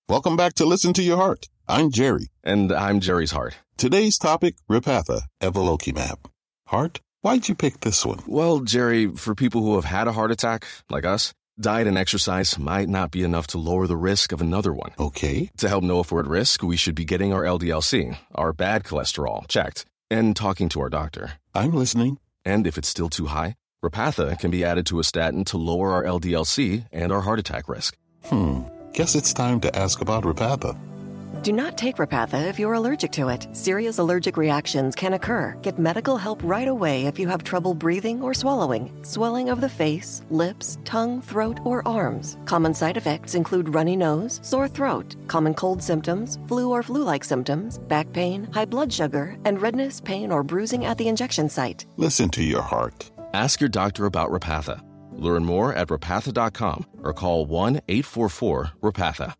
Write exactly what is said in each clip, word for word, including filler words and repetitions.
Welcome back to Listen to Your Heart. I'm Jerry. And I'm Jerry's heart. Today's topic, Repatha, Evolocumab. Heart, why'd you pick this one? Well, Jerry, for people who have had a heart attack, like us, diet and exercise might not be enough to lower the risk of another one. Okay. To help know if we're at risk, we should be getting our L D L C, our bad cholesterol, checked, and talking to our doctor. I'm listening. And if it's still too high, Repatha can be added to a statin to lower our L D L C and our heart attack risk. Hmm. Guess it's time to ask about Repatha. Do not take Repatha if you're allergic to it. Serious allergic reactions can occur. Get medical help right away if you have trouble breathing or swallowing, swelling of the face, lips, tongue, throat, or arms. Common side effects include runny nose, sore throat, common cold symptoms, flu or flu-like symptoms, back pain, high blood sugar, and redness, pain, or bruising at the injection site. Listen to your heart. Ask your doctor about Repatha. Learn more at repatha dot com or call one eight four four REPATHA.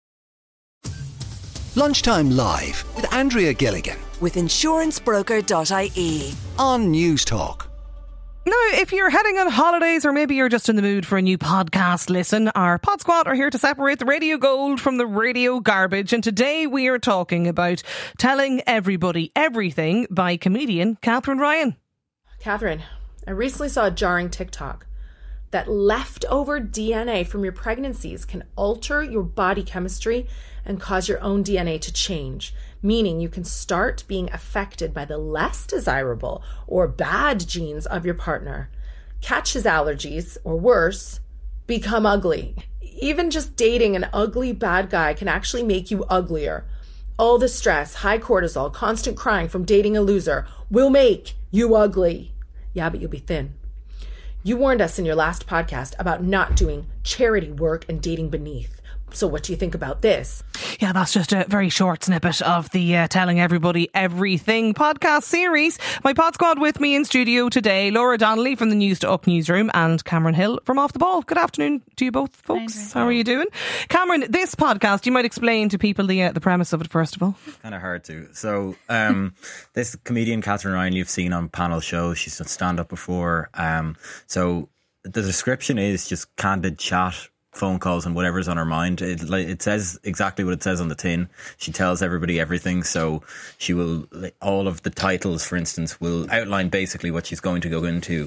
Lunchtime Live with Andrea Gilligan with insurance broker dot I E on News Talk. Now, if you're heading on holidays or maybe you're just in the mood for a new podcast listen, our Pod Squad are here to separate the radio gold from the radio garbage. And today we are talking about Telling Everybody Everything by comedian Katherine Ryan. Katherine, I recently saw a jarring TikTok that leftover D N A from your pregnancies can alter your body chemistry and cause your own D N A to change, meaning you can start being affected by the less desirable or bad genes of your partner, catch his allergies, or worse, become ugly. Even just dating an ugly bad guy can actually make you uglier. All the stress, high cortisol, constant crying from dating a loser will make you ugly. Yeah, but you'll be thin. You warned us in your last podcast about not doing charity work and dating beneath. So what do you think about this? Yeah, that's just a very short snippet of the uh, Telling Everybody Everything podcast series. My Pod Squad with me in studio today, Laura Donnelly from the News to Up newsroom and Cameron Hill from Off the Ball. Good afternoon to you both, folks. How are you doing? Cameron, this podcast, you might explain to people the uh, the premise of it first of all. Kind of hard to. So um, this comedian Katherine Ryan you've seen on panel shows. She's done stand-up before. Um, so the description is just candid chat, phone calls and whatever's on her mind. It, like, it says exactly what it says on the tin. She tells everybody everything. So she will, like, all of the titles, for instance, will outline basically what she's going to go into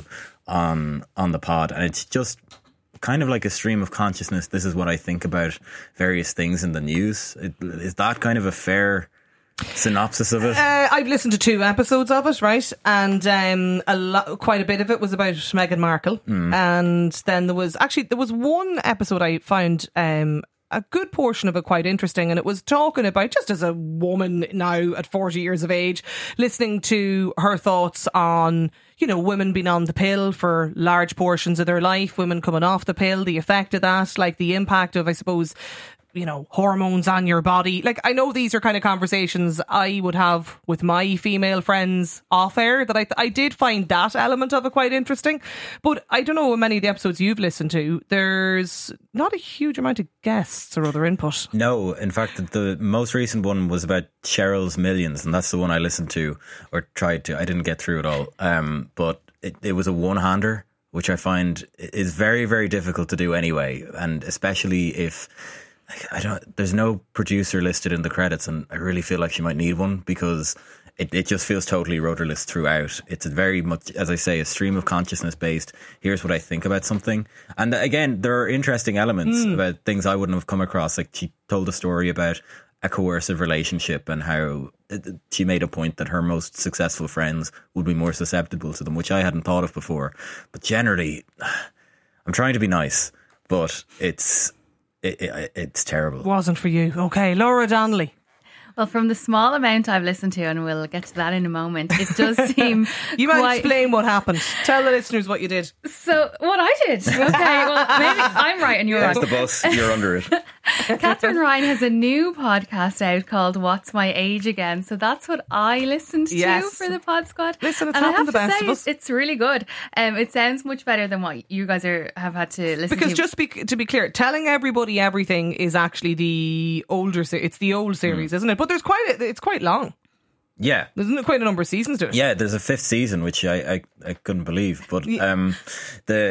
on on the pod. And it's just kind of like a stream of consciousness. This is what I think about various things in the news. It, is that kind of a fair synopsis of it? Uh, I've listened to two episodes of it, right? And um, a lot, quite a bit of it was about Meghan Markle. Mm. And then there was actually there was one episode I found um, a good portion of it quite interesting, and it was talking about, just as a woman now at forty years of age, listening to her thoughts on, you know, women being on the pill for large portions of their life, women coming off the pill, the effect of that, like the impact of, I suppose, you know, hormones on your body. Like, I know these are kind of conversations I would have with my female friends off air, that I I did find that element of it quite interesting. But I don't know, in many of the episodes you've listened to, there's not a huge amount of guests or other input. No, in fact, the most recent one was about Cheryl's Millions, and that's the one I listened to, or tried to. I didn't get through it all. Um, but it, it was a one-hander, which I find is very, very difficult to do anyway. And especially if, I don't, there's no producer listed in the credits, and I really feel like she might need one, because it, it just feels totally rudderless throughout. It's very much, as I say, a stream of consciousness based. Here's what I think about something. And again, there are interesting elements mm. about things I wouldn't have come across. Like, she told a story about a coercive relationship and how she made a point that her most successful friends would be more susceptible to them, which I hadn't thought of before. But generally, I'm trying to be nice, but it's It, it, it's terrible. Wasn't for you. Okay, Laura Donnelly. Well, from the small amount I've listened to, and we'll get to that in a moment, it does seem You might quite... explain what happened. Tell the listeners what you did. So, what I did? Okay, well, maybe I'm right and you're There's wrong. the bus, you're under it. Katherine Ryan has a new podcast out called What's My Age Again? So that's what I listened to yes. for the Pod Squad. Listen, it's and happened the I have best to say, of us. It's really good. Um, it sounds much better than what you guys are have had to listen because to. Because just be, to be clear, Telling Everybody Everything is actually the older, it's the old series, mm. isn't it? But there's quite, a, it's quite long. Yeah. There's quite a number of seasons to it. Yeah, there's a fifth season, which I, I, I couldn't believe. But um, the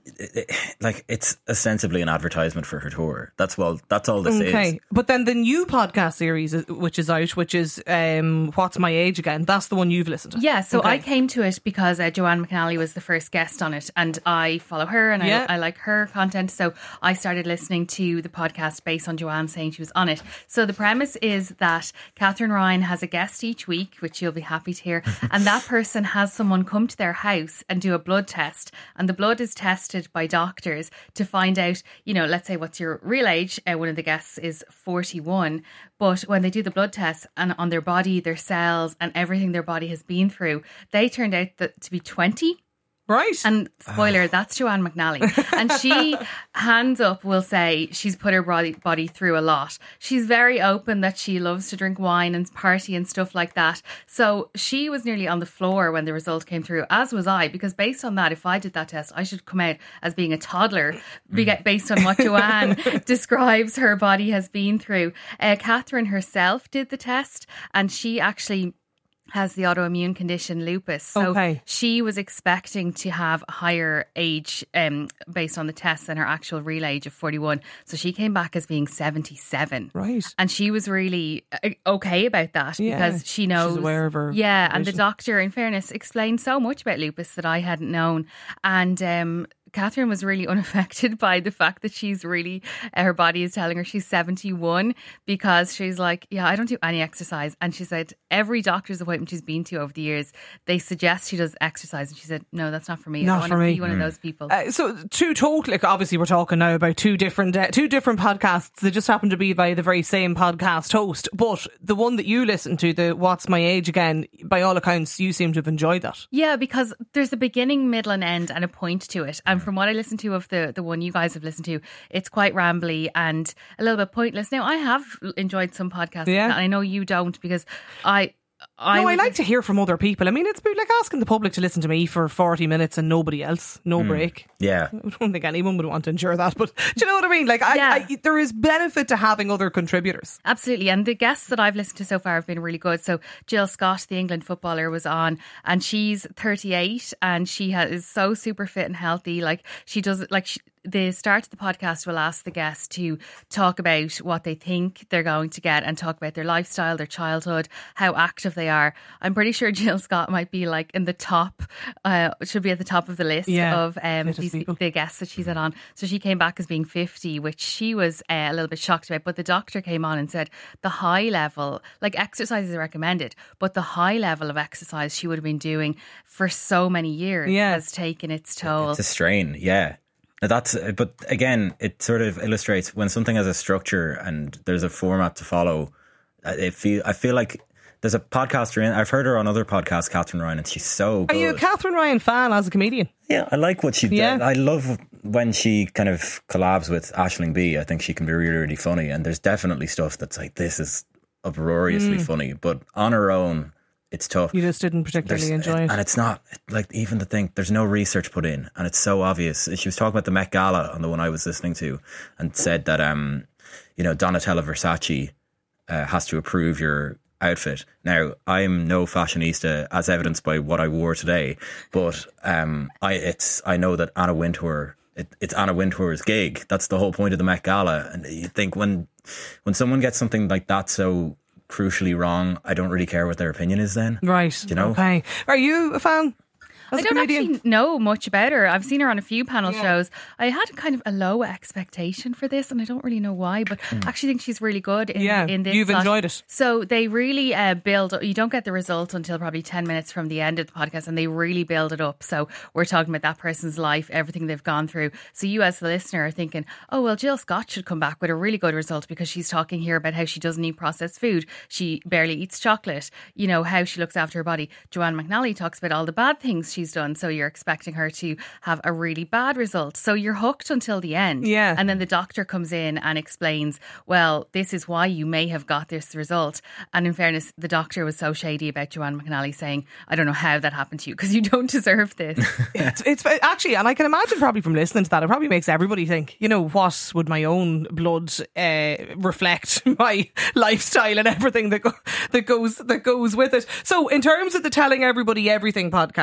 it, it, like it's ostensibly an advertisement for her tour. That's well, that's all this okay. is. But then the new podcast series, which is out, which is um, What's My Age Again? That's the one you've listened to. Yeah, so okay. I came to it because uh, Joanne McNally was the first guest on it, and I follow her and yeah. I, I like her content. So I started listening to the podcast based on Joanne saying she was on it. So the premise is that Catherine Ryan has a guest each week, which you'll be happy to hear, and that person has someone come to their house and do a blood test, and the blood is tested by doctors to find out, you know, let's say what's your real age. Uh, one of the guests is forty-one, but when they do the blood test and on their body, their cells and everything their body has been through, they turned out that to be twenty. Right. And spoiler, oh. that's Joanne McNally. And she, hands up, will say she's put her body, body through a lot. She's very open that she loves to drink wine and party and stuff like that. So she was nearly on the floor when the result came through, as was I, because based on that, if I did that test, I should come out as being a toddler, mm. based on what Joanne describes her body has been through. Uh, Catherine herself did the test, and she actually has the autoimmune condition lupus. So okay. she was expecting to have a higher age um, based on the tests than her actual real age of forty-one. So she came back as being seventy-seven. Right. And she was really okay about that yeah. because she knows. She's aware of her Yeah. condition. And the doctor, in fairness, explained so much about lupus that I hadn't known. And um Catherine was really unaffected by the fact that she's really, uh, her body is telling her she's seventy-one, because she's like, yeah, I don't do any exercise. And she said every doctor's appointment she's been to over the years, they suggest she does exercise. And she said, no, that's not for me. Not I don't for want to me. be one mm. of those people. Uh, so two totally, like, obviously we're talking now about two different uh, two different podcasts that just happen to be by the very same podcast host. But the one that you listen to, the What's My Age Again, by all accounts, you seem to have enjoyed that. Yeah, because there's a beginning, middle and end and a point to it. And from what I listened to of the, the one you guys have listened to, it's quite rambly and a little bit pointless. Now, I have enjoyed some podcasts, yeah. and I know you don't, because I... I no, I like to hear from other people. I mean, it's like asking the public to listen to me for forty minutes and nobody else, no mm. break. Yeah. I don't think anyone would want to endure that, but do you know what I mean? Like, I, yeah. I, there is benefit to having other contributors. Absolutely. And the guests that I've listened to so far have been really good. So Jill Scott, the England footballer, was on, and she's thirty-eight and she has, is so super fit and healthy. Like, she does it, like, she, the start of the podcast will ask the guests to talk about what they think they're going to get and talk about their lifestyle, their childhood, how active they are. I'm pretty sure Jill Scott might be like in the top, uh, should be at the top of the list yeah, of um, these, the guests that she's had on. So she came back as being fifty, which she was uh, a little bit shocked about. But the doctor came on and said the high level, like exercise is recommended, but the high level of exercise she would have been doing for so many years yeah. has taken its toll. It's a strain, yeah. That's, but again, it sort of illustrates when something has a structure and there's a format to follow. It feel I feel like there's a podcaster in. I've heard her on other podcasts, Catherine Ryan, and she's so good. Are you a Catherine Ryan fan as a comedian? Yeah, I like what she yeah. did. I love when she kind of collabs with Aisling Bea. I think she can be really, really funny. And there's definitely stuff that's like, this is uproariously mm. funny, but on her own, it's tough. You just didn't particularly there's, enjoy it. And it's not, like, even the thing, there's no research put in, and it's so obvious. She was talking about the Met Gala on the one I was listening to, and said that, um, you know, Donatella Versace uh, has to approve your outfit. Now, I'm no fashionista, as evidenced by what I wore today, but um, I it's I know that Anna Wintour, it, it's Anna Wintour's gig. That's the whole point of the Met Gala. And you think when when someone gets something like that so crucially wrong, I don't really care what their opinion is then. Right. Do you know? Okay. Are you a fan? As I don't actually know much about her. I've seen her on a few panel yeah. shows. I had kind of a low expectation for this, and I don't really know why, but mm. I actually think she's really good in, yeah, in this. You've slot. enjoyed it. So they really uh, build, you don't get the result until probably ten minutes from the end of the podcast, and they really build it up. So we're talking about that person's life, everything they've gone through. So you as the listener are thinking, oh, well, Jill Scott should come back with a really good result because she's talking here about how she doesn't eat processed food. She barely eats chocolate, you know, how she looks after her body. Joanne McNally talks about all the bad things she's done. So you're expecting her to have a really bad result. So you're hooked until the end. Yeah. And then the doctor comes in and explains, well, this is why you may have got this result. And in fairness, the doctor was so shady about Joanne McNally saying, I don't know how that happened to you because you don't deserve this. it's, it's actually, and I can imagine probably from listening to that, it probably makes everybody think, you know, what would my own blood uh, reflect my lifestyle and everything that go, that goes that goes with it. So in terms of the Telling Everybody Everything podcast, I,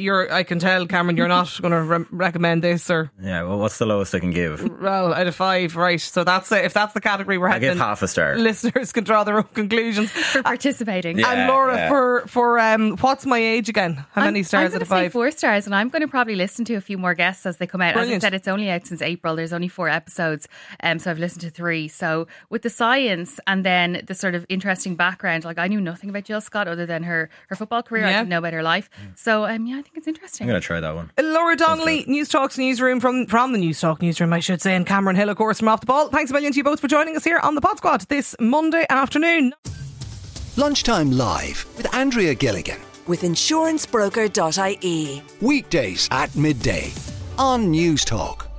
you're. I can tell, Cameron, you're not going to re- recommend this, or Yeah, well, what's the lowest I can give? well, out of five, right? So that's it. If that's the category we're I heading give in, half a star. listeners can draw their own conclusions. For participating. Yeah. And Laura, yeah. for for um, what's my age again? How many I'm, stars I'm out of gonna say five? four stars, and I'm going to probably listen to a few more guests as they come out. Brilliant. As I said, it's only out since April. There's only four episodes, um, so I've listened to three. So with the science and then the sort of interesting background, like I knew nothing about Jill Scott other than her her football career. I Yeah. didn't know about her life. So um, yeah, I think it's interesting. I'm going to try that one. Laura Donnelly, News Talk's newsroom from from the News Talk newsroom, I should say, and Cameron Hill, of course, from Off the Ball. Thanks a million to you both for joining us here on the Pod Squad this Monday afternoon. Lunchtime Live with Andrea Gilligan. With insurance broker dot I E. Weekdays at midday on News Talk.